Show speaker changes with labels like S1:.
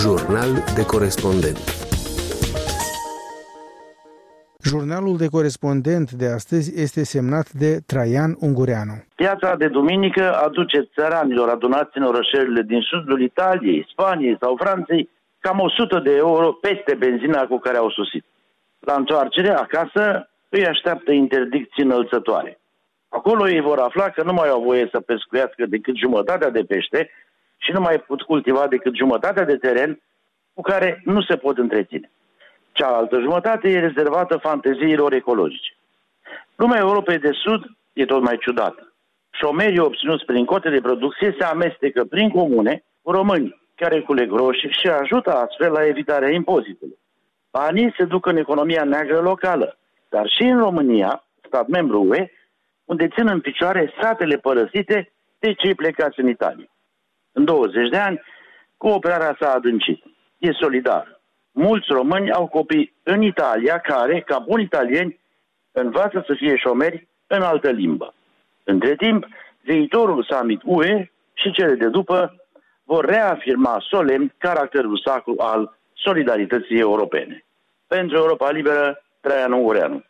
S1: Jurnal de corespondent.
S2: Jurnalul de corespondent de astăzi este semnat de Traian Ungureanu.
S3: Piața de duminică aduce țăranilor adunați în orășelile din sudul Italiei, Spaniei sau Franței cam 100 de euro peste benzina cu care au sosit. La întoarcere acasă îi așteaptă interdicții înălțătoare. Acolo ei vor afla că nu mai au voie să pescuiască decât jumătatea de pește și nu mai pot cultiva decât jumătatea de teren cu care nu se pot întreține. Cealaltă jumătate e rezervată fanteziilor ecologice. Lumea Europei de Sud e tot mai ciudată. Șomerii obținuți prin cote de producție se amestecă prin comune cu români care culeg roșii și ajută astfel la evitarea impozitelor. Banii se duc în economia neagră locală, dar și în România, stat membru UE, unde țin în picioare satele părăsite de cei plecați în Italia. În 20 de ani, cooperarea s-a adâncit. E solidară. Mulți români au copii în Italia care, ca buni italieni, învață să fie șomeri în altă limbă. Între timp, viitorul summit UE și cele de după vor reafirma solemn caracterul sacru al solidarității europene. Pentru Europa Liberă, Traian Ungureanu.